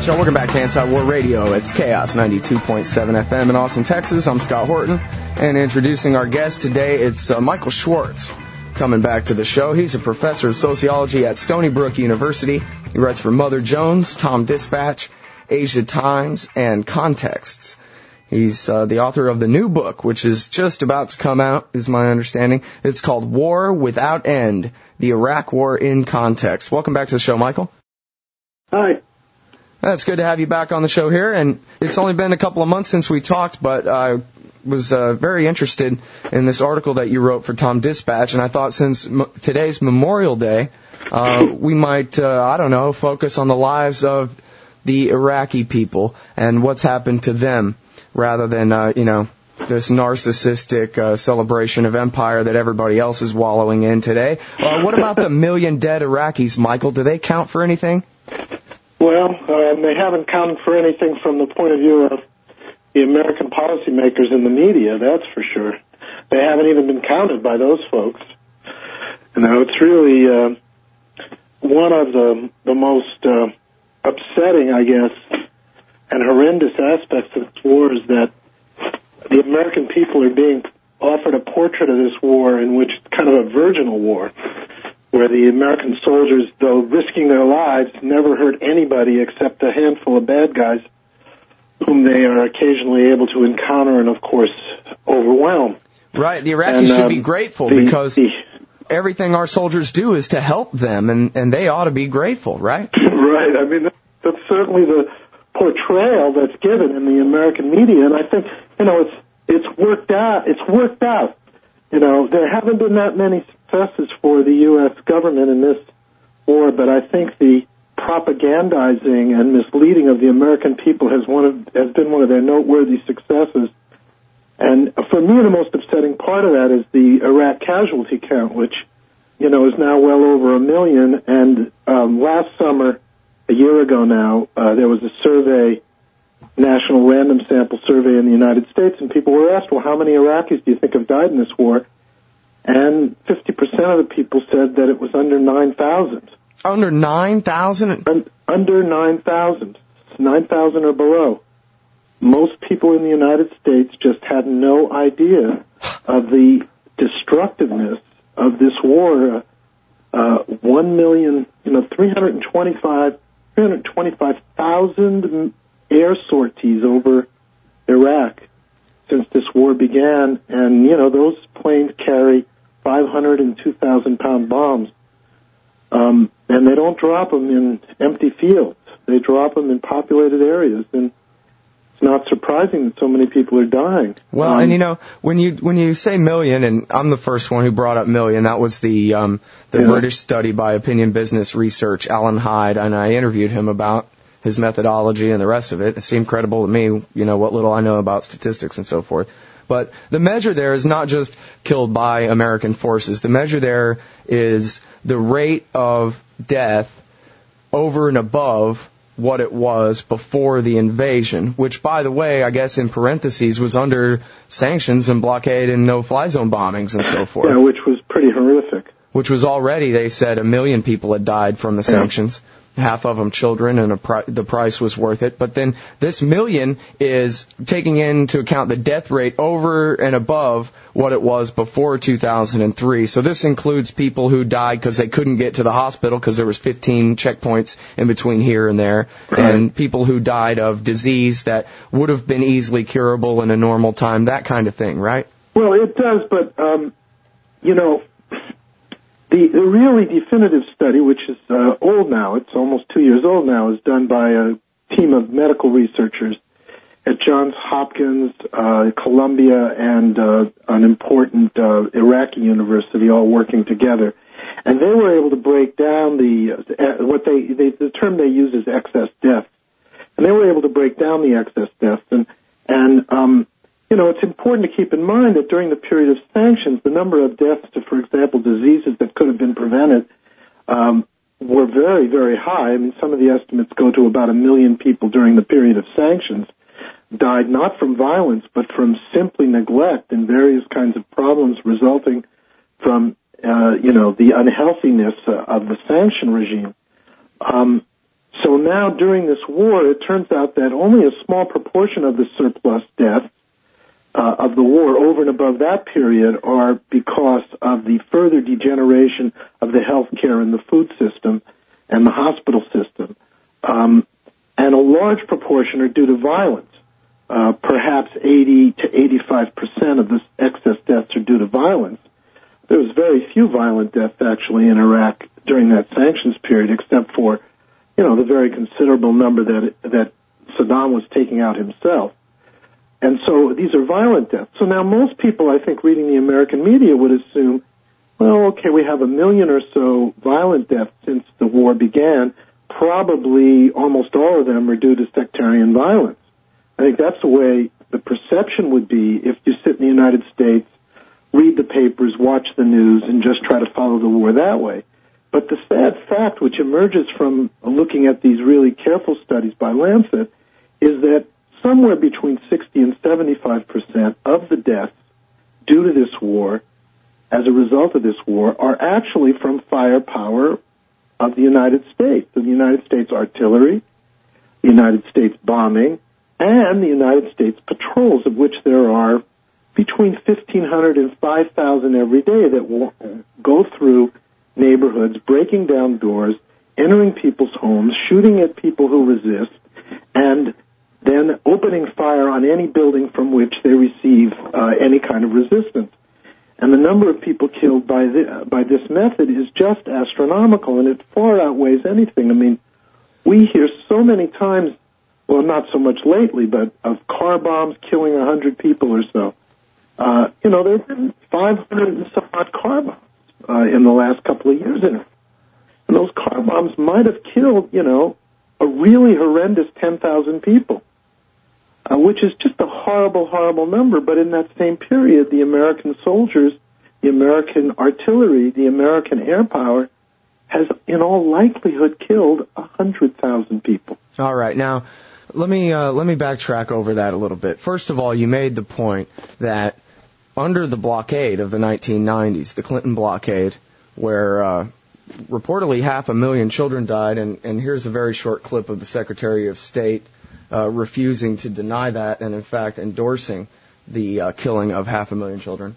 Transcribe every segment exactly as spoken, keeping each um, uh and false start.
Show. Welcome back to Anti-War Radio. It's Chaos ninety-two point seven F M in Austin, Texas. I'm Scott Horton, and introducing our guest today, it's uh, Michael Schwartz coming back to the show. He's a professor of sociology at Stony Brook University. He writes for Mother Jones, Tom Dispatch, Asia Times, and Contexts. He's uh, the author of the new book, which is just about to come out, is my understanding. It's called War Without End, The Iraq War in Context. Welcome back to the show, Michael. Hi. It's good to have you back on the show here, and it's only been a couple of months since we talked, but I was uh, very interested in this article that you wrote for Tom Dispatch, and I thought since m- today's Memorial Day, uh, we might, uh, I don't know, focus on the lives of the Iraqi people and what's happened to them, rather than, uh, you know, this narcissistic uh, celebration of empire that everybody else is wallowing in today. Uh, what about the million dead Iraqis, Michael? Do they count for anything? Well, um, they haven't counted for anything from the point of view of the American policymakers in the media, that's for sure. They haven't even been counted by those folks. You know, it's really uh, one of the, the most uh, upsetting, I guess, and horrendous aspects of this war is that the American people are being offered a portrait of this war in which it's kind of a virginal war, where the American soldiers, though risking their lives, never hurt anybody except a handful of bad guys whom they are occasionally able to encounter and, of course, overwhelm. Right. The Iraqis and, should um, be grateful the, because the, everything our soldiers do is to help them, and, and they ought to be grateful, right? Right. I mean, that's certainly the portrayal that's given in the American media, and I think, you know, it's it's worked out. It's worked out. You know, there haven't been that many successes for the U S government in this war, but I think the propagandizing and misleading of the American people has one of, has been one of their noteworthy successes. And for me, the most upsetting part of that is the Iraq casualty count, which, you know, is now well over a million. And um, last summer, a year ago now, uh, there was a survey, national random sample survey in the United States, and people were asked, well, how many Iraqis do you think have died in this war? And fifty percent of the people said that it was under nine thousand. Under nine thousand? Un- under nine thousand. nine thousand or below. Most people in the United States just had no idea of the destructiveness of this war. Uh, uh, one million, you know, three hundred twenty-five, three hundred twenty-five thousand air sorties over Iraq since this war began, and, you know, those planes carry five hundred and two thousand pound bombs. Um, and they don't drop them in empty fields. They drop them in populated areas, and it's not surprising that so many people are dying. Well, um, and you know, when you when you say million, and I'm the first one who brought up million, that was the um, the yeah. British study by Opinion Business Research, Alan Hyde, and I interviewed him about his methodology and the rest of it. It seemed credible to me, you know, what little I know about statistics and so forth. But the measure there is not just killed by American forces. The measure there is the rate of death over and above what it was before the invasion, which, by the way, I guess in parentheses, was under sanctions and blockade and no-fly zone bombings and so forth. Yeah, which was pretty horrific. Which was already, they said, a million people had died from the yeah. sanctions. Half of them children, and a pri- the price was worth it. But then this million is taking into account the death rate over and above what it was before two thousand three. So this includes people who died because they couldn't get to the hospital because there was fifteen checkpoints in between here and there, right. and people who died of disease that would have been easily curable in a normal time, that kind of thing, right? Well, it does, but, um, you know, The, the really definitive study, which is uh, old now, it's almost two years old now, is done by a team of medical researchers at Johns Hopkins, uh, Columbia, and uh, an important uh, Iraqi university all working together. And they were able to break down the, uh, what they, they, the term they use is excess deaths. And they were able to break down the excess deaths. And, and um, you know, it's important to keep in mind that during the period of sanctions, the number of deaths to, for example, diseases that could have been prevented um, were very, very high. I mean, some of the estimates go to about a million people during the period of sanctions died not from violence, but from simply neglect and various kinds of problems resulting from, uh, you know, the unhealthiness uh, of the sanction regime. Um, So now during this war, it turns out that only a small proportion of the surplus deaths uh, of the war over and above that period are because of the further degeneration of the health care and the food system and the hospital system. Um, and a large proportion are due to violence. Uh, perhaps eighty to eighty-five percent of the excess deaths are due to violence. There was very few violent deaths actually in Iraq during that sanctions period, except for, you know, the very considerable number that that Saddam was taking out himself. And so these are violent deaths. So now most people, I think, reading the American media would assume, well, okay, we have a million or so violent deaths since the war began. Probably almost all of them are due to sectarian violence. I think that's the way the perception would be if you sit in the United States, read the papers, watch the news, and just try to follow the war that way. But the sad fact which emerges from looking at these really careful studies by Lancet is that somewhere between sixty and seventy-five percent of the deaths due to this war, as a result of this war, are actually from firepower of the United States, of the United States artillery, the United States bombing, and the United States patrols, of which there are between fifteen hundred and five thousand every day that will go through neighborhoods, breaking down doors, entering people's homes, shooting at people who resist, and then opening fire on any building from which they receive uh, any kind of resistance. And the number of people killed by, the, by this method is just astronomical, and it far outweighs anything. I mean, we hear so many times, well, not so much lately, but of car bombs killing one hundred people or so. Uh, you know, there have been five hundred and some odd car bombs uh, in the last couple of years in it. And those car bombs might have killed, you know, a really horrendous ten thousand people, uh, which is just a horrible, horrible number. But in that same period, the American soldiers, the American artillery, the American air power has, in all likelihood, killed one hundred thousand people. All right. Now, let me uh, let me backtrack over that a little bit. First of all, you made the point that under the blockade of the nineteen nineties, the Clinton blockade, where uh, reportedly half a million children died, and, and here's a very short clip of the Secretary of State uh, refusing to deny that and, in fact, endorsing the uh, killing of half a million children.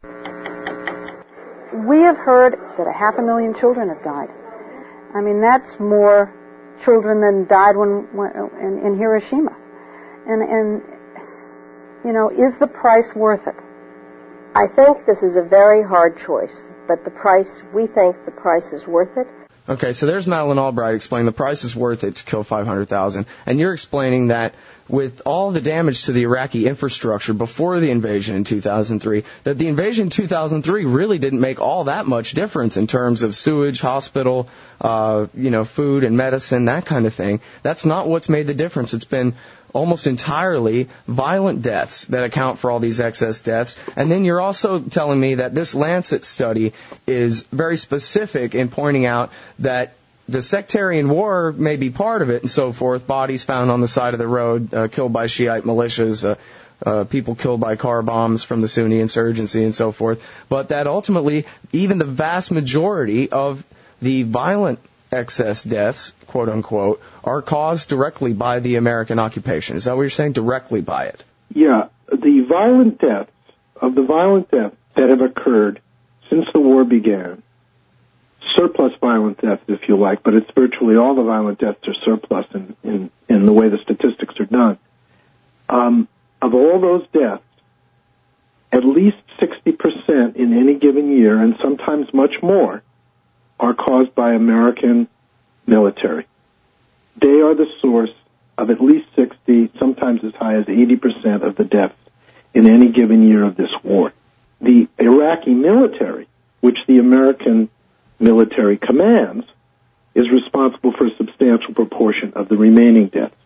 We have heard that a half a million children have died. I mean, that's more children than died when, when in, in Hiroshima. And, and, you know, is the price worth it? I think this is a very hard choice, but the price, we think the price is worth it. Okay, so there's Madeleine Albright explaining the price is worth it to kill five hundred thousand. And you're explaining that with all the damage to the Iraqi infrastructure before the invasion in two thousand three, that the invasion in two thousand three really didn't make all that much difference in terms of sewage, hospital, uh, you know, food and medicine, that kind of thing. That's not what's made the difference. It's been almost entirely violent deaths that account for all these excess deaths. And then you're also telling me that this Lancet study is very specific in pointing out that the sectarian war may be part of it and so forth, bodies found on the side of the road, uh, killed by Shiite militias, uh, uh, people killed by car bombs from the Sunni insurgency and so forth, but that ultimately even the vast majority of the violent excess deaths, quote unquote, are caused directly by the American occupation. Is that what you're saying? Directly by it? Yeah. The violent deaths, of the violent deaths that have occurred since the war began, surplus violent deaths, if you like, but it's virtually all the violent deaths are surplus in, in, in the way the statistics are done. Um, of all those deaths, at least sixty percent in any given year, and sometimes much more, are caused by American military. They are the source of at least sixty, sometimes as high as eighty percent of the deaths in any given year of this war. The Iraqi military, which the American military commands, is responsible for a substantial proportion of the remaining deaths.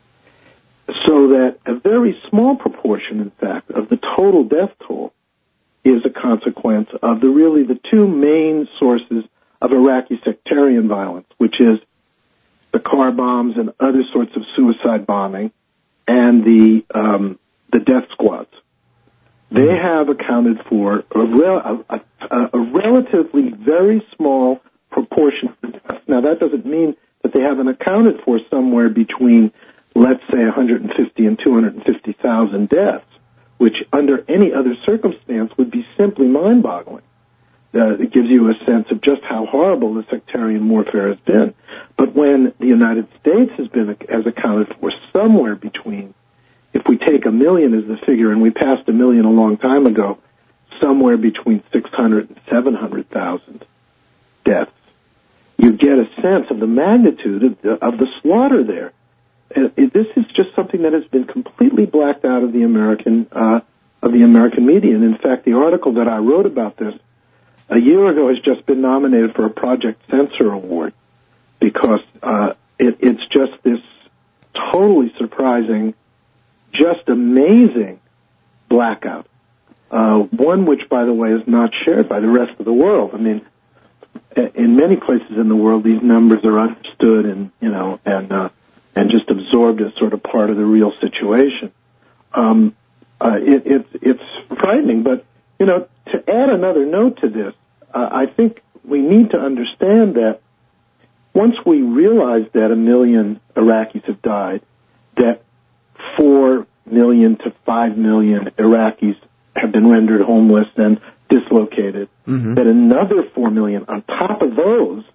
So that a very small proportion, in fact, of the total death toll is a consequence of the really the two main sources of Iraqi sectarian violence, which is the car bombs and other sorts of suicide bombing, and the um, the death squads. They have accounted for a, rel- a, a, a relatively very small proportion of the deaths. Now, that doesn't mean that they haven't accounted for somewhere between, let's say, one hundred fifty and two hundred fifty thousand deaths, which under any other circumstance would be simply mind-boggling. Uh, it gives you a sense of just how horrible the sectarian warfare has been. But when the United States has been has accounted for somewhere between, if we take a million as the figure, and we passed a million a long time ago, somewhere between six hundred and seven hundred thousand deaths, you get a sense of the magnitude of the, of the slaughter there. Uh, it, this is just something that has been completely blacked out of the American uh, of the American media. And in fact, the article that I wrote about this a year ago has just been nominated for a Project Censor Award because uh, it, it's just this totally surprising, just amazing blackout. Uh, one which, by the way, is not shared by the rest of the world. I mean, in many places in the world, these numbers are understood and, you know, and uh, and just absorbed as sort of part of the real situation. Um, uh, it, it's it's frightening, but you know, to add another note to this, uh, I think we need to understand that once we realize that a million Iraqis have died, that four million to five million Iraqis have been rendered homeless and dislocated, mm-hmm. that another four million on top of those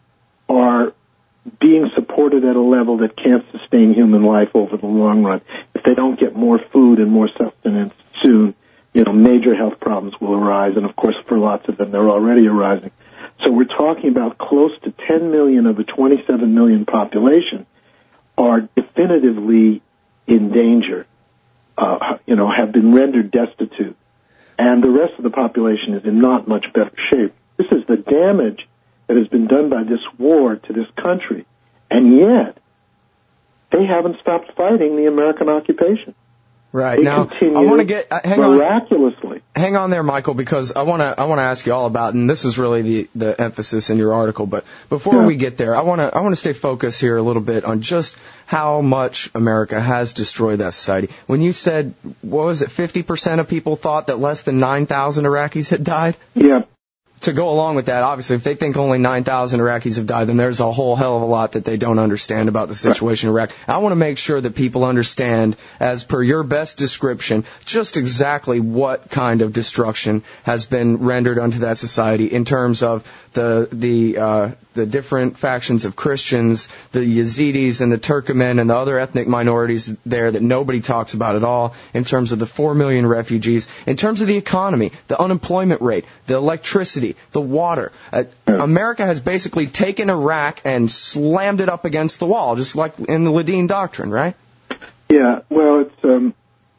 are being supported at a level that can't sustain human life over the long run. If they don't get more food and more sustenance soon, you know, major health problems will arise, and of course for lots of them they're already arising. So we're talking about close to ten million of a twenty-seven million population are definitively in danger, uh, you know, have been rendered destitute, and the rest of the population is in not much better shape. This is the damage that has been done by this war to this country, and yet they haven't stopped fighting the American occupation. Right. They now, I want to get uh, hang miraculously. on, hang on there, Michael, because I want to I want to ask you all about, and this is really the the emphasis in your article. But before yeah. we get there, I want to I want to stay focused here a little bit on just how much America has destroyed that society. When you said, what was it, fifty percent of people thought that less than nine thousand Iraqis had died? Yeah. To go along with that, obviously, if they think only nine thousand Iraqis have died, then there's a whole hell of a lot that they don't understand about the situation right. in Iraq. I want to make sure that people understand, as per your best description, just exactly what kind of destruction has been rendered unto that society in terms of the the uh, the different factions of Christians, the Yazidis and the Turkmen and the other ethnic minorities there that nobody talks about at all, in terms of the four million refugees, in terms of the economy, the unemployment rate, the electricity, the water. Uh, America has basically taken Iraq and slammed it up against the wall, just like in the Ladin Doctrine, right? Yeah, well, it's, um,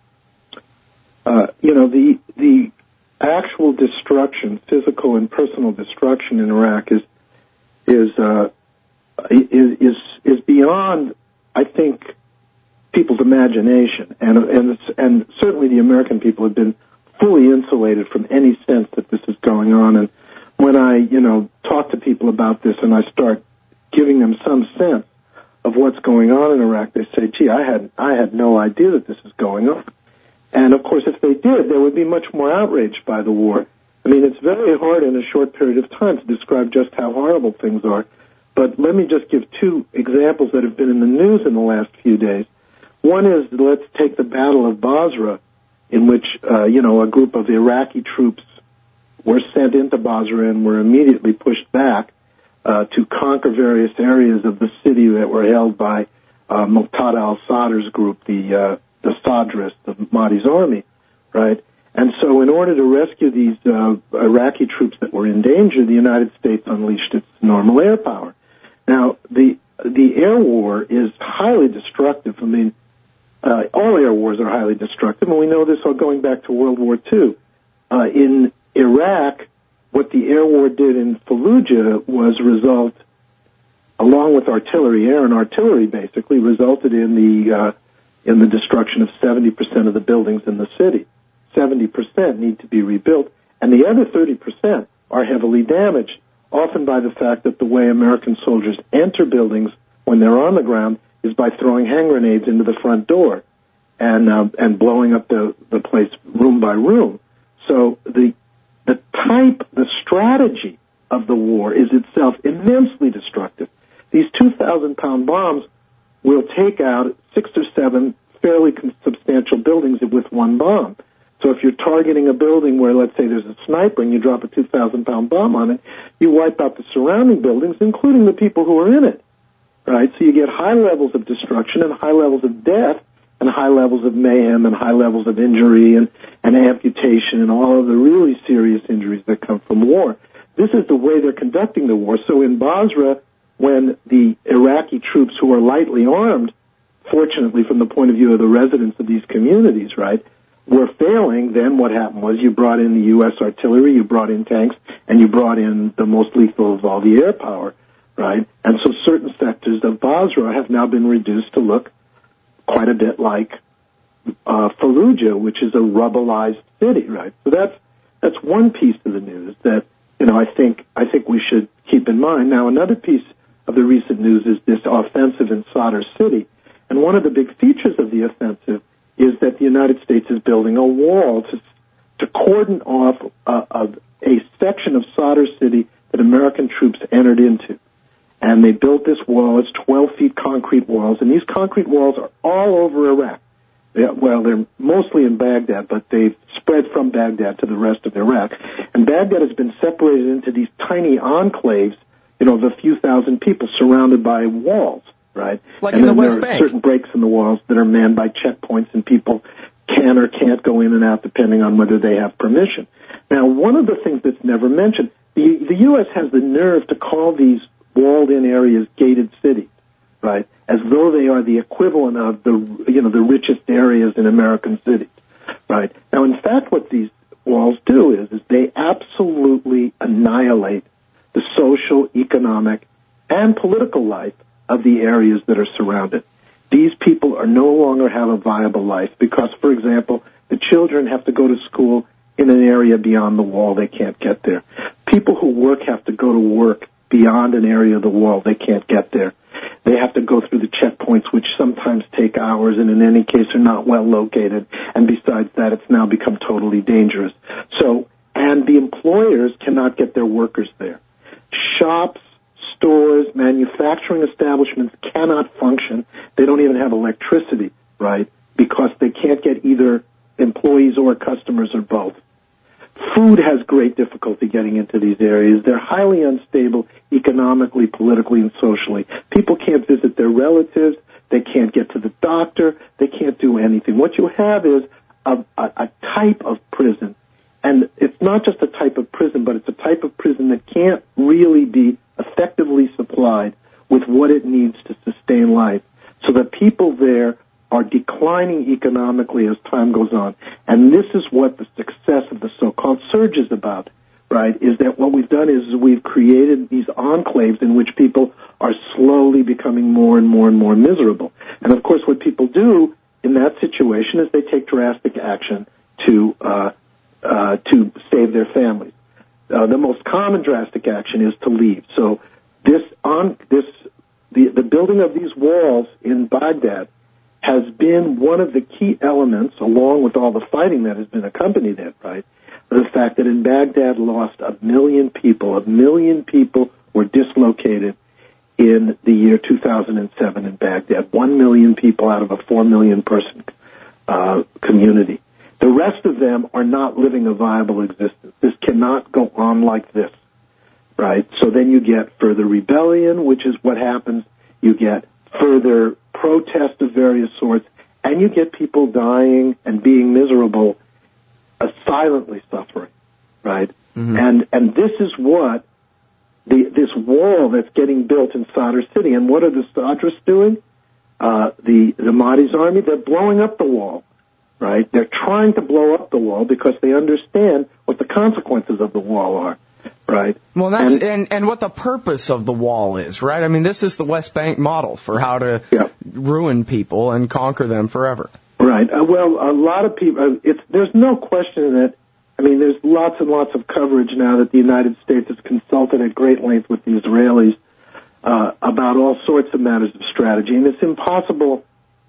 uh, you know, the the actual destruction, physical and personal destruction in Iraq is is uh, is is is beyond, I think, people's imagination, and and and certainly the American people have been fully insulated from any sense that this is going on. And when I, you know, talk to people about this and I start giving them some sense of what's going on in Iraq, they say, gee, I had I had no idea that this is going on. And, of course, if they did, they would be much more outraged by the war. I mean, it's very hard in a short period of time to describe just how horrible things are. But let me just give two examples that have been in the news in the last few days. One is, let's take the Battle of Basra, in which, uh, you know, a group of Iraqi troops were sent into Basra and were immediately pushed back uh, to conquer various areas of the city that were held by uh, Muqtada al-Sadr's group, the uh, the Sadrists of Mahdi's army, right? And so in order to rescue these uh, Iraqi troops that were in danger, the United States unleashed its normal air power. Now, the the air war is highly destructive. I mean, uh, all air wars are highly destructive, and we know this all going back to World War Two. Uh, in Iraq, what the air war did in Fallujah was result, along with artillery, air and artillery basically, resulted in the uh, in the destruction of seventy percent of the buildings in the city. seventy percent need to be rebuilt, and the other thirty percent are heavily damaged, often by the fact that the way American soldiers enter buildings when they're on the ground is by throwing hand grenades into the front door and uh, and blowing up the, the place room by room. So the the type, the strategy of the war is itself immensely destructive. These two thousand thousand pound bombs will take out six or seven fairly substantial buildings with one bomb. So if you're targeting a building where, let's say, there's a sniper and you drop a two thousand pound bomb on it, you wipe out the surrounding buildings, including the people who are in it, right? So you get high levels of destruction and high levels of death and high levels of mayhem and high levels of injury and, and amputation and all of the really serious injuries that come from war. This is the way they're conducting the war. So in Basra, when the Iraqi troops who are lightly armed, fortunately from the point of view of the residents of these communities, right, were failing, then what happened was you brought in the U S artillery, you brought in tanks, and you brought in the most lethal of all, the air power, right? And so certain sectors of Basra have now been reduced to look quite a bit like uh, Fallujah, which is a rubbleized city, right? So that's that's one piece of the news that, you know, I think I think we should keep in mind. Now, another piece of the recent news is this offensive in Sadr City. And one of the big features of the offensive is that the United States is building a wall to to cordon off uh, a, a section of Sadr City that American troops entered into. And they built this wall. It's twelve feet concrete walls. And these concrete walls are all over Iraq. They, well, they're mostly in Baghdad, but they've spread from Baghdad to the rest of Iraq. And Baghdad has been separated into these tiny enclaves, you know, of a few thousand people surrounded by walls, right? Like and in the then West there Bank. are certain breaks in the walls that are manned by checkpoints, and people can or can't go in and out depending on whether they have permission. Now, one of the things that's never mentioned, the, the U S has the nerve to call these walled-in areas gated cities, right, as though they are the equivalent of the, you know, the richest areas in American cities, right? Now, in fact, what these walls do is, is they absolutely annihilate the social, economic, and political life of the areas that are surrounded. These people are no longer have a viable life because, for example, the children have to go to school in an area beyond the wall. They can't get there. People who work have to go to work beyond an area of the wall. They can't get there. They have to go through the checkpoints, which sometimes take hours and in any case are not well located. And besides that, it's now become totally dangerous. So, and the employers cannot get their workers there. Shops, stores, manufacturing establishments cannot function. They don't even have electricity, right, because they can't get either employees or customers or both. Food has great difficulty getting into these areas. They're highly unstable economically, politically, and socially. People can't visit their relatives. They can't get to the doctor. They can't do anything. What you have is a, a, a type of prison. And it's not just a type of prison, but it's a type of prison that can't really be effectively supplied with what it needs to sustain life. So the people there are declining economically as time goes on. And this is what the success of the so-called surge is about, right, is that what we've done is we've created these enclaves in which people are slowly becoming more and more and more miserable. And, of course, what people do in that situation is they take drastic action to uh, uh, to save their families. Uh, the most common drastic action is to leave. So this on this the the building of these walls in Baghdad has been one of the key elements, along with all the fighting that has been accompanied it, right? The fact that in Baghdad lost a million people, a million people were dislocated in the year two thousand seven in Baghdad. One million people out of a four million person uh, community. The rest of them are not living a viable existence. This cannot go on like this, right? So then you get further rebellion, which is what happens. You get further protest of various sorts, and you get people dying and being miserable, uh, silently suffering, right? Mm-hmm. And and this is what the this wall that's getting built in Sadr City. And what are the Sadrists doing? Uh, the the Mahdi's army, they're blowing up the wall, right? They're trying to blow up the wall because they understand what the consequences of the wall are. Right. Well, that's and, and and what the purpose of the wall is, right? I mean, this is the West Bank model for how to yeah. ruin people and conquer them forever. Right. Uh, well, a lot of people. Uh, it's there's no question that. I mean, there's lots and lots of coverage now that the United States has consulted at great length with the Israelis uh, about all sorts of matters of strategy, and it's impossible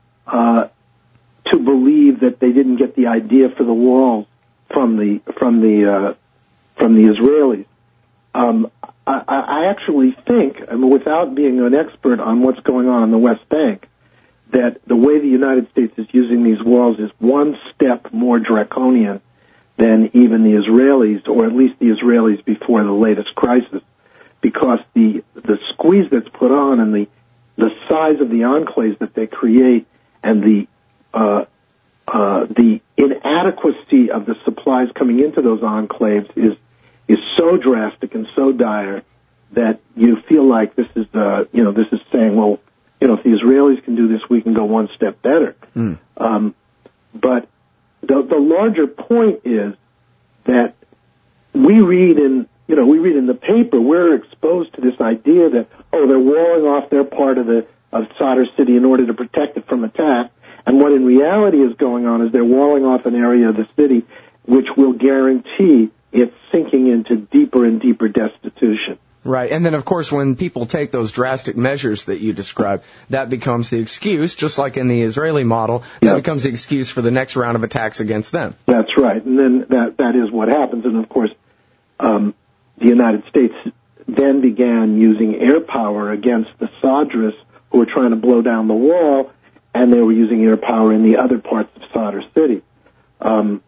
uh, to believe that they didn't get the idea for the walls from the from the. Uh, from the Israelis. Um, I, I actually think, I mean, without being an expert on what's going on in the West Bank, that the way the United States is using these walls is one step more draconian than even the Israelis, or at least the Israelis before the latest crisis, because the the squeeze that's put on and the the size of the enclaves that they create and the uh, uh, the inadequacy of the supplies coming into those enclaves is is so drastic and so dire that you feel like this is uh, you know this is saying, well, you know, if the Israelis can do this, we can go one step better. Mm. Um, but the, the larger point is that we read in, you know, we read in the paper, we're exposed to this idea that, oh, they're walling off their part of the of Sadr City in order to protect it from attack. And what in reality is going on is they're walling off an area of the city which will guarantee it sinking into deeper and deeper destitution. Right, and then, of course, when people take those drastic measures that you described, that becomes the excuse, just like in the Israeli model, that yep. becomes the excuse for the next round of attacks against them. That's right, and then that that is what happens. And, of course, um, the United States then began using air power against the Sadrists who were trying to blow down the wall, and they were using air power in the other parts of Sadr City. Um,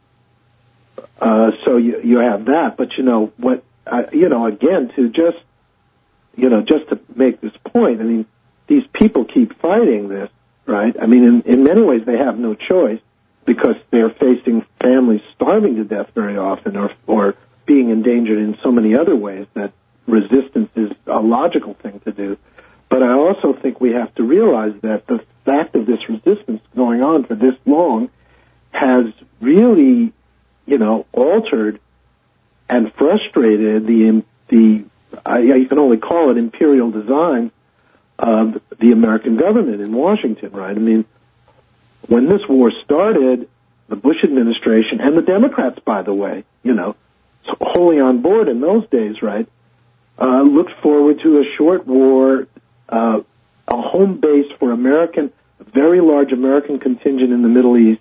uh, so you, you have that, but, you know, what... Uh, you know, again, to just, you know, just to make this point, I mean, these people keep fighting this, right? I mean, in, in many ways they have no choice because they're facing families starving to death very often or, or being endangered in so many other ways that resistance is a logical thing to do. But I also think we have to realize that the fact of this resistance going on for this long has really, you know, altered and frustrated the the uh, you can only call it imperial design of the American government in Washington, right? I mean, when this war started, the Bush administration and the Democrats, by the way, you know, wholly on board in those days, right, uh, looked forward to a short war, uh, a home base for American, a very large American contingent in the Middle East,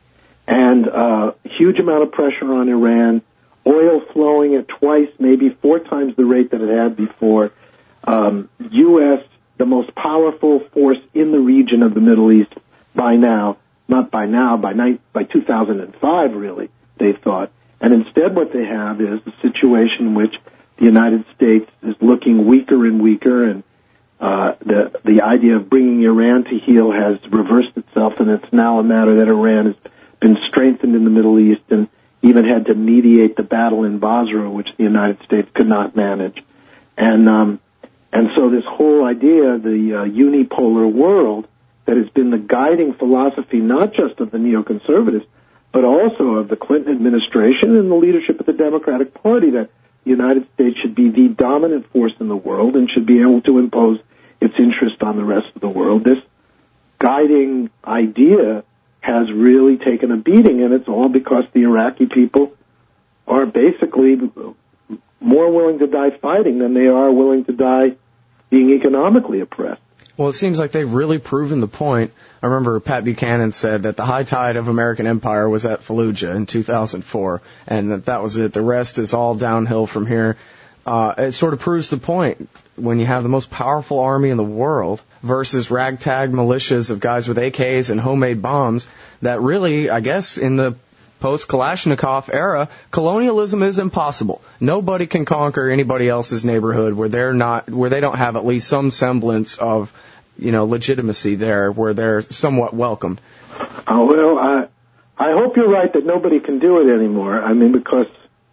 and uh, a huge amount of pressure on Iran. Oil flowing at twice, maybe four times the rate that it had before. Um, U S, the most powerful force in the region of the Middle East by now, not by now, by, ni- by two thousand five, really, they thought. And instead what they have is a situation in which the United States is looking weaker and weaker, and uh, the, the idea of bringing Iran to heel has reversed itself, and it's now a matter that Iran has been strengthened in the Middle East and even had to mediate the battle in Basra, which the United States could not manage. And um, and so this whole idea, the uh, unipolar world, that has been the guiding philosophy not just of the neoconservatives, but also of the Clinton administration and the leadership of the Democratic Party, that the United States should be the dominant force in the world and should be able to impose its interest on the rest of the world. This guiding idea has really taken a beating, and it's all because the Iraqi people are basically more willing to die fighting than they are willing to die being economically oppressed. Well, it seems like they've really proven the point. I remember Pat Buchanan said that the high tide of American empire was at Fallujah in two thousand four, and that that was it. The rest is all downhill from here. Uh, it sort of proves the point when you have the most powerful army in the world versus ragtag militias of guys with A Ks and homemade bombs, that really, I guess, in the post-Kalashnikov era, colonialism is impossible. Nobody can conquer anybody else's neighborhood where they're not, where they don't have at least some semblance of, you know, legitimacy there, where they're somewhat welcomed. Oh, well, I, I hope you're right that nobody can do it anymore. I mean, because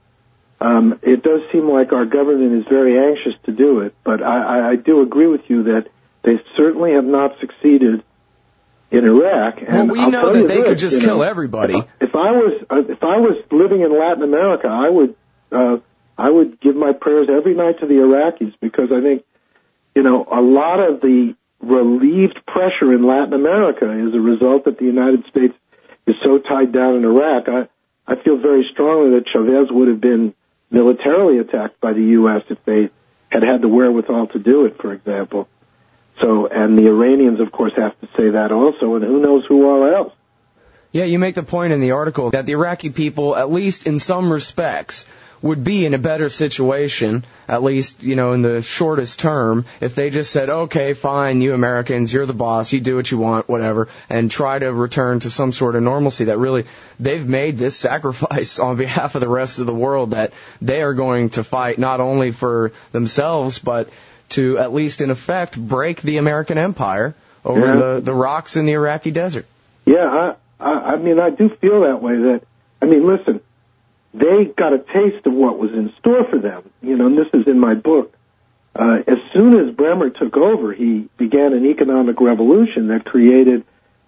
Um, it does seem like our government is very anxious to do it, but I, I, I do agree with you that they certainly have not succeeded in Iraq. And well, we I'll know that they this, could just you kill know, everybody. If, if I was if I was living in Latin America, I would uh, I would give my prayers every night to the Iraqis, because I think, you know, a lot of the relieved pressure in Latin America is a result that the United States is so tied down in Iraq. I I feel very strongly that Chavez would have been militarily attacked by the U S if they had had the wherewithal to do it, for example. So, and the Iranians, of course, have to say that also, and who knows who all else. Yeah, you make the point in the article that the Iraqi people, at least in some respects, would be in a better situation, at least, you know, in the shortest term, if they just said, okay, fine, you Americans, you're the boss, you do what you want, whatever, and try to return to some sort of normalcy. That really, they've made this sacrifice on behalf of the rest of the world that they are going to fight not only for themselves, but to at least in effect break the American empire over yeah. the, the rocks in the Iraqi desert. Yeah, I, I, I mean, I do feel that way. That, I mean, listen, they got a taste of what was in store for them. You know, and this is in my book. Uh, as soon as Bremer took over, he began an economic revolution that created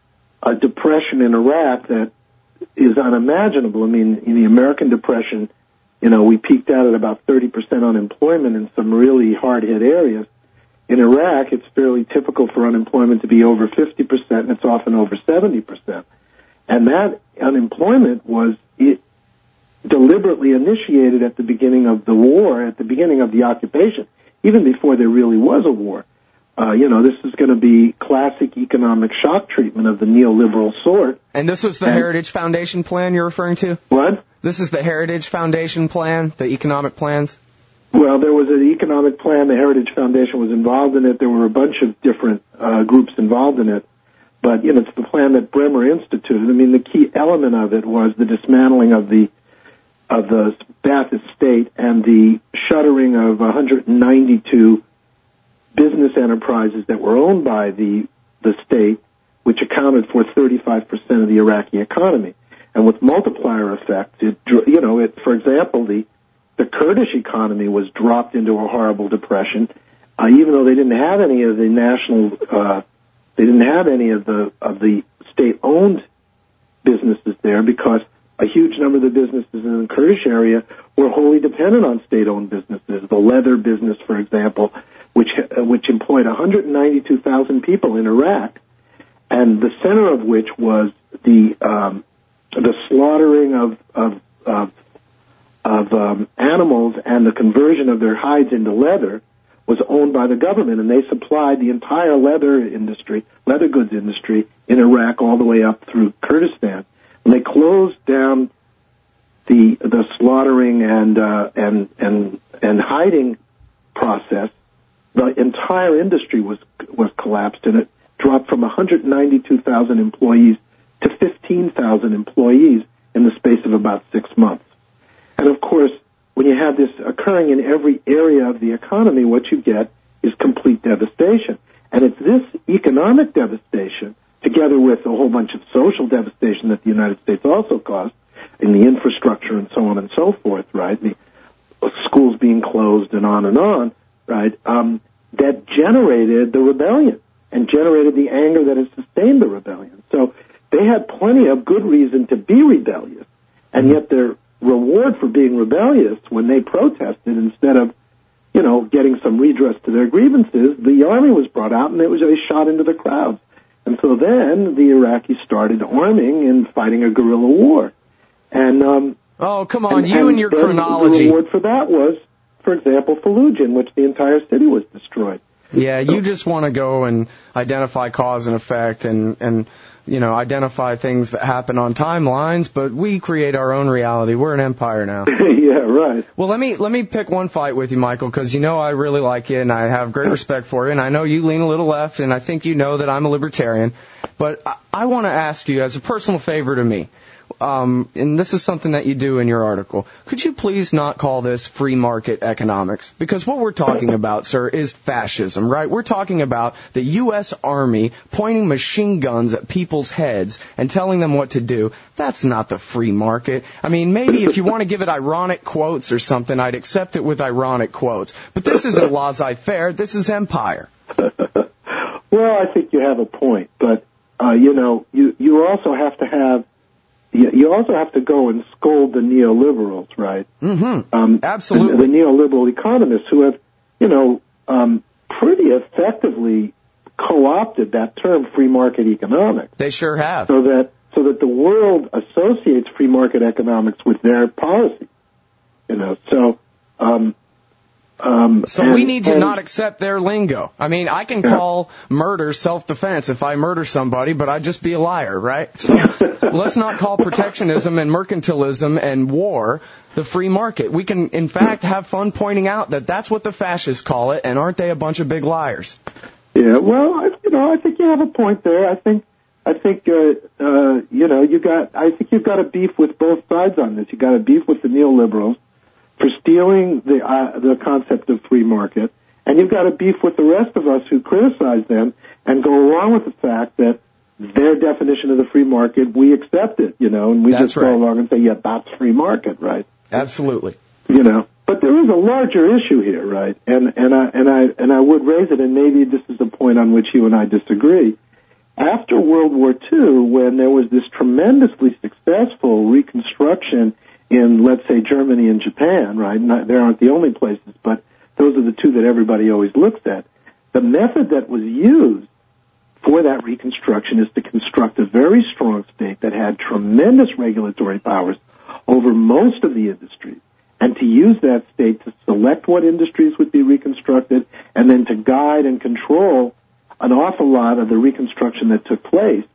a depression in Iraq that is unimaginable. I mean, in the American Depression, you know, we peaked out at about thirty percent unemployment in some really hard-hit areas. In Iraq, it's fairly typical for unemployment to be over fifty percent, and it's often over seventy percent. And that unemployment was it deliberately initiated at the beginning of the war, at the beginning of the occupation, even before there really was a war. Uh, you know, this is going to be classic economic shock treatment of the neoliberal sort. And this was the and, Heritage Foundation plan you're referring to? What? This is the Heritage Foundation plan, the economic plans? Well, there was an economic plan. The Heritage Foundation was involved in it. There were a bunch of different uh, groups involved in it. But, you know, it's the plan that Bremer instituted. I mean, the key element of it was the dismantling of the of the Ba'athist state and the shuttering of one hundred ninety-two business enterprises that were owned by the the state, which accounted for thirty-five percent of the Iraqi economy. And with multiplier effects, it, you know, it, for example, the the Kurdish economy was dropped into a horrible depression, uh, even though they didn't have any of the national, uh, they didn't have any of the of the state-owned businesses there, because a huge number of the businesses in the Kurdish area were wholly dependent on state-owned businesses. The leather business, for example, which uh, which employed one hundred ninety-two thousand people in Iraq, and the center of which was the um, the slaughtering of of, of of um, animals and the conversion of their hides into leather, was owned by the government, and they supplied the entire leather industry, leather goods industry in Iraq all the way up through Kurdistan. When they closed down the the slaughtering and uh, and and and hiding process, the entire industry was was collapsed, and it dropped from one hundred ninety-two thousand employees to fifteen thousand employees in the space of about six months. And of course, when you have this occurring in every area of the economy, what you get is complete devastation. And it's this economic devastation, together with a whole bunch of social devastation that the United States also caused in the infrastructure and so on and so forth, right? The schools being closed and on and on, right? Um, that generated the rebellion and generated the anger that has sustained the rebellion. So they had plenty of good reason to be rebellious, and yet their reward for being rebellious, when they protested, instead of, you know, getting some redress to their grievances, the army was brought out and it was they shot into the crowds. And so then the Iraqis started arming and fighting a guerrilla war. And um, oh, come on, and, you and, and your chronology. The reward for that was, for example, Fallujah, in which the entire city was destroyed. Yeah, you just want to go and identify cause and effect and, and, you know, identify things that happen on timelines, but we create our own reality. We're an empire now. Yeah, right. Well, let me let me pick one fight with you, Michael, because you know I really like you and I have great respect for you, and I know you lean a little left, and I think you know that I'm a libertarian. But I, I want to ask you, as a personal favor to me, um, and this is something that you do in your article, could you please not call this free market economics? Because what we're talking about, sir, is fascism, right? We're talking about the U S Army pointing machine guns at people's heads and telling them what to do. That's not the free market. I mean, maybe if you want to give it ironic quotes or something, I'd accept it with ironic quotes. But this isn't laissez-faire. This is empire. Well, I think you have a point, but, uh, you know, you, you also have to have You also have to go and scold the neoliberals, right? Mm-hmm. Um, Absolutely. The, the neoliberal economists who have, you know, um, pretty effectively co-opted that term, free market economics. They sure have. So that so that the world associates free market economics with their policy. You know, so um, Um, so and, we need to and, not accept their lingo. I mean, I can yeah. call murder self-defense if I murder somebody, but I'd just be a liar, right? So let's not call protectionism and mercantilism and war the free market. We can, in fact, have fun pointing out that that's what the fascists call it, and aren't they a bunch of big liars? Yeah, well, I, you know, I think you have a point there. I think, I think, uh, uh, you know, you got, I think you've got a beef with both sides on this. You got a beef with the neoliberals for stealing the uh, the concept of free market, and you've got a beef with the rest of us who criticize them and go along with the fact that their definition of the free market, we accept it, you know, and we That's just right. go along and say, yeah, that's free market, right? Absolutely. You know, but there is a larger issue here, right? And and I and I and I would raise it, and maybe this is a point on which you and I disagree. After World War Two, when there was this tremendously successful reconstruction in, let's say, Germany and Japan, right? Not, they aren't the only places, but those are the two that everybody always looks at. The method that was used for that reconstruction is to construct a very strong state that had tremendous regulatory powers over most of the industries, and to use that state to select what industries would be reconstructed, and then to guide and control an awful lot of the reconstruction that took place.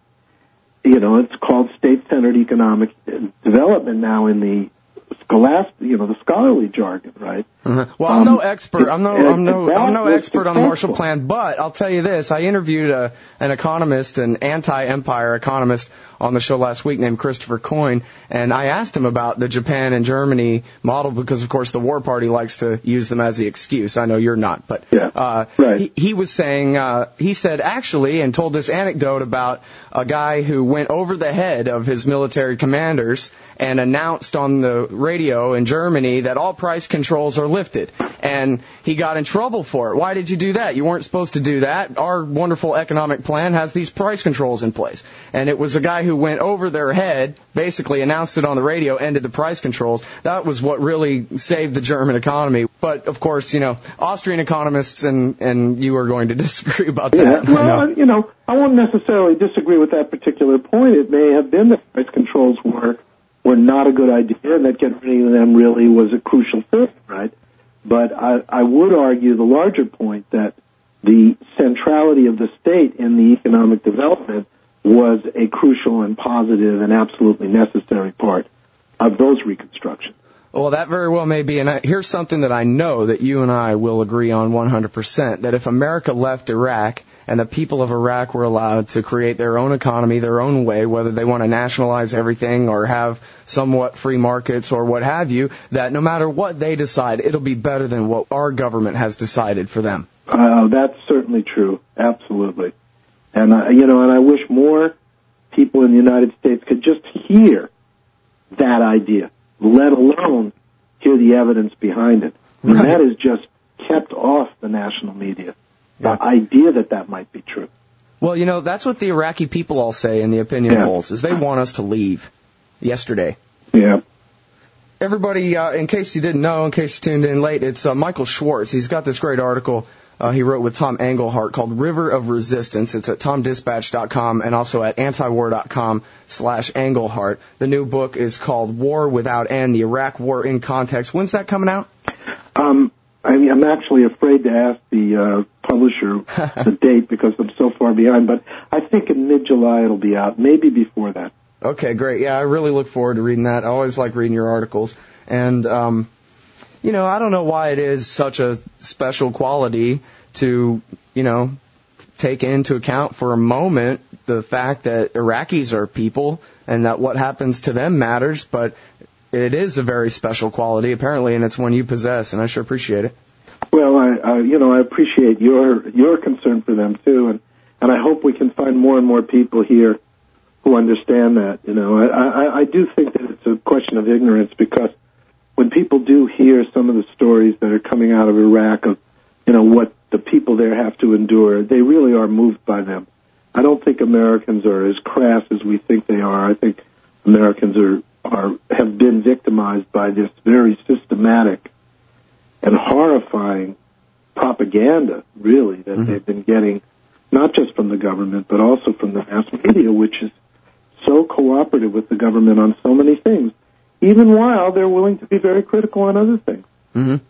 You know, it's called state-centered economic development now in the scholastic, you know, the scholarly jargon, right? Uh-huh. Well, I'm um, no expert. I'm no, and, I'm no, I'm no expert on the Marshall successful. Plan, but I'll tell you this: I interviewed a, an economist, an anti-empire economist, on the show last week named Christopher Coyne, and I asked him about the Japan and Germany model because, of course, the War Party likes to use them as the excuse. I know you're not, but yeah, uh, right. he, he was saying, uh, he said actually, and told this anecdote about a guy who went over the head of his military commanders and announced on the radio in Germany that all price controls are lifted. And he got in trouble for it. Why did you do that? You weren't supposed to do that. Our wonderful economic plan has these price controls in place. And it was a guy who went over their head, basically announced it on the radio, ended the price controls. That was what really saved the German economy. But, of course, you know, Austrian economists and, and you are going to disagree about that. Yeah, well, you know, I won't necessarily disagree with that particular point. It may have been that price controls were were not a good idea, and that getting rid of them really was a crucial thing, right? But I, I would argue the larger point that the centrality of the state in the economic development was a crucial and positive and absolutely necessary part of those reconstructions. Well, that very well may be, and I, here's something that I know that you and I will agree on one hundred percent, that if America left Iraq and the people of Iraq were allowed to create their own economy, their own way, whether they want to nationalize everything or have somewhat free markets or what have you, that no matter what they decide, it'll be better than what our government has decided for them. Uh, that's certainly true, absolutely. And, uh, you know, and I wish more people in the United States could just hear that idea, let alone hear the evidence behind it. And Right. that is just kept off the national media, Yeah. the idea that that might be true. Well, you know, that's what the Iraqi people all say in the opinion Yeah. polls, is they want us to leave yesterday. Yeah. Everybody, uh, in case you didn't know, in case you tuned in late, it's uh, Michael Schwartz. He's got this great article uh, he wrote with Tom Engelhart called River of Resistance. It's at tom dispatch dot com and also at antiwar dot com slash Engelhart. The new book is called War Without End, the Iraq War in Context. When's that coming out? Um, I mean, I'm actually afraid to ask the uh, publisher the date because I'm so far behind, but I think in mid-July it'll be out, maybe before that. Okay, great. Yeah, I really look forward to reading that. I always like reading your articles. And, um, you know, I don't know why it is such a special quality to, you know, take into account for a moment the fact that Iraqis are people and that what happens to them matters, but it is a very special quality, apparently, and it's one you possess, and I sure appreciate it. Well, I, uh, you know, I appreciate your your concern for them, too, and, and I hope we can find more and more people here who understand that. You know, I, I, I do think that it's a question of ignorance because when people do hear some of the stories that are coming out of Iraq of, you know, what the people there have to endure, they really are moved by them. I don't think Americans are as crass as we think they are. I think Americans are, are have been victimized by this very systematic and horrifying propaganda, really, that mm-hmm. they've been getting, not just from the government, but also from the mass media, which is so cooperative with the government on so many things, even while they're willing to be very critical on other things. Mm-hmm.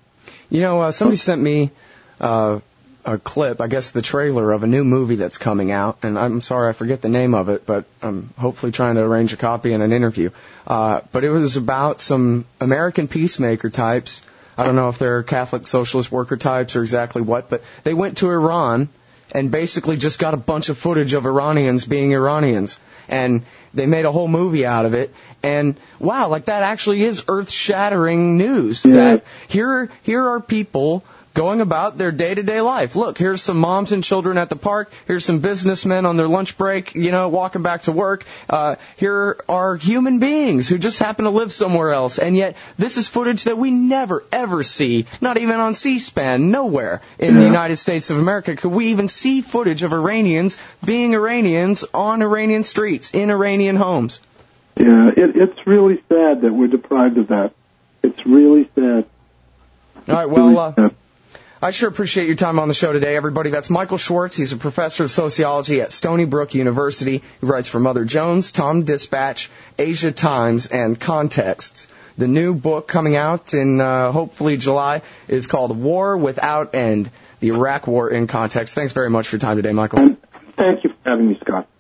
You know, uh, somebody sent me uh, a clip, I guess the trailer of a new movie that's coming out, and I'm sorry I forget the name of it, but I'm hopefully trying to arrange a copy and an interview. Uh, but it was about some American peacemaker types. I don't know if they're Catholic socialist worker types or exactly what, but they went to Iran and basically just got a bunch of footage of Iranians being Iranians. And they made a whole movie out of it. And wow, like that actually is earth-shattering news. Yeah. That here, here are people going about their day-to-day life. Look, here's some moms and children at the park. Here's some businessmen on their lunch break, you know, walking back to work. Uh, here are human beings who just happen to live somewhere else. And yet, this is footage that we never, ever see, not even on C-SPAN, nowhere in yeah. the United States of America could we even see footage of Iranians being Iranians on Iranian streets, in Iranian homes. Yeah, it, it's really sad that we're deprived of that. It's really sad. All right, well, uh, I sure appreciate your time on the show today, everybody. That's Michael Schwartz. He's a professor of sociology at Stony Brook University. He writes for Mother Jones, Tom Dispatch, Asia Times, and Contexts. The new book coming out in uh, hopefully July is called War Without End, the Iraq War in Context. Thanks very much for your time today, Michael. And thank you for having me, Scott.